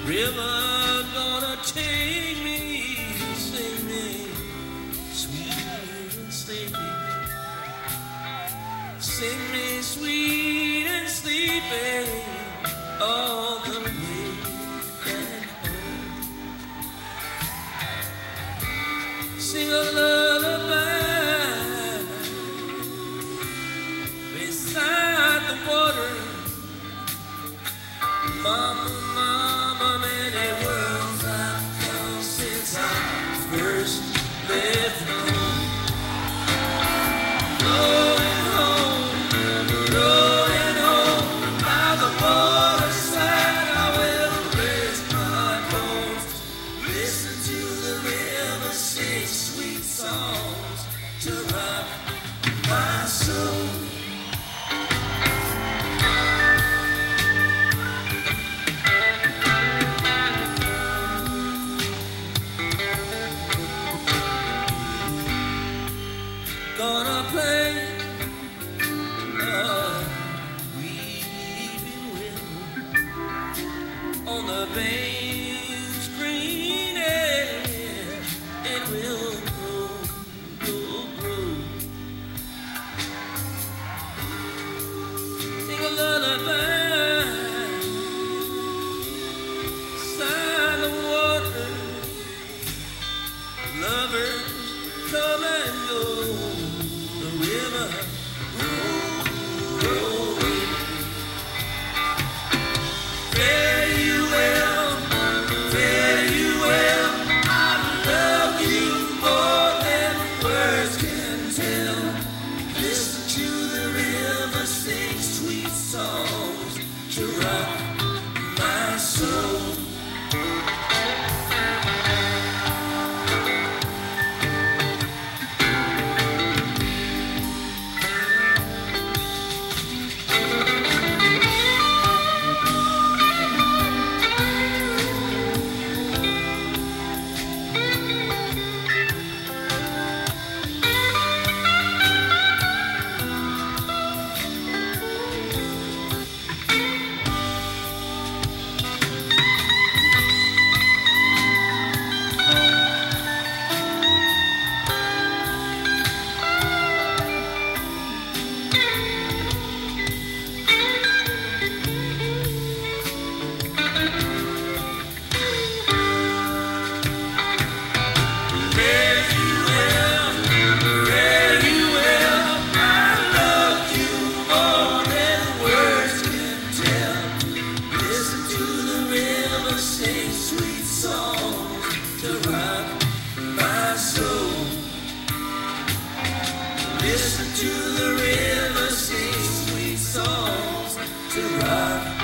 River gonna take me, sing me, sweet and sleepy. Sing me sweet and sleepy all the way back home. Sing a lullaby beside the water. Mama, mama, many worlds I've come since I first left home. Going home, going home. By the waterside I will rest my bones. Listen to the river sing sweet songs to rock my soul. Gonna play weeping willow on the bank's green edge. It will grow, grow, grow. Sing a lullaby beside the water. Lovers come and go. The river rolling. Fare you well, fare you well. I love you more than words can tell. Listen to the river sing sweet songs to rock my soul. Sing sweet songs to rock my soul. Listen to the river sing sweet songs to rock